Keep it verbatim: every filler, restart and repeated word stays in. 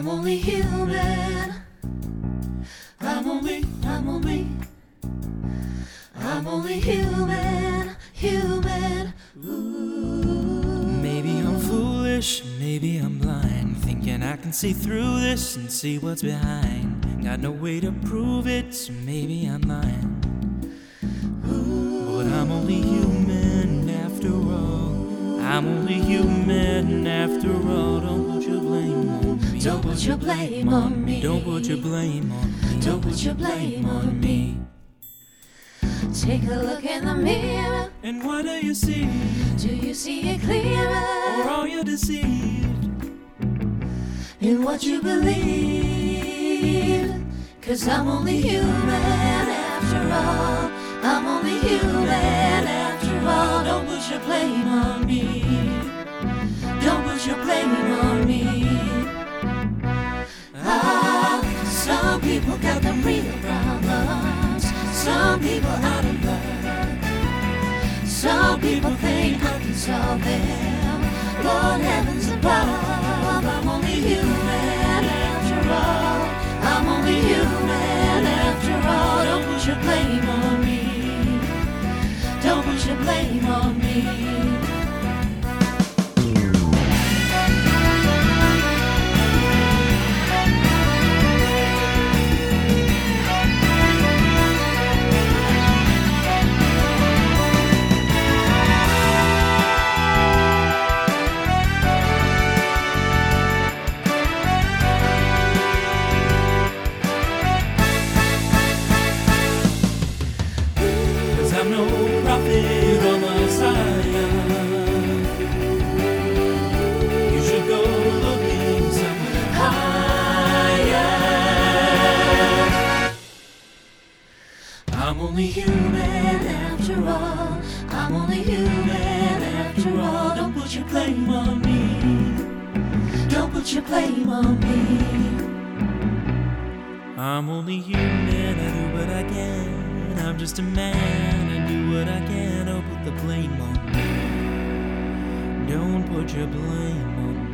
I'm only human. I'm only, I'm only, I'm only human, human. Ooh. Maybe I'm foolish, maybe I'm blind, thinking I can see through this and see what's behind. Got no way to prove it, so maybe I'm lying. But I'm only human after all. I'm only human after all. Don't put your blame on me. Don't put your blame on me. Don't put your blame on me. Don't put your blame on me. Take a look in the mirror. And what do you see? Do you see it clearer? Or are you deceived in what you believe? 'Cause I'm only human after all. I'm only human after all. Don't put your blame on me. Don't put your blame on me. Ah, some people got them real problems. Some people out of luck. Some people think I can solve them. Lord heavens above, I'm only human after all. I'm only human after all. Don't put your blame on me. Don't put your blame on me. I'm no prophet or Messiah. You should go looking somewhere higher. I'm only human after all. I'm only human after all. Don't put your blame on me. Don't put your blame on me. I'm only human, I do what I can. I'm just a man, I do what I can. Don't put the blame on me. Don't put your blame on me.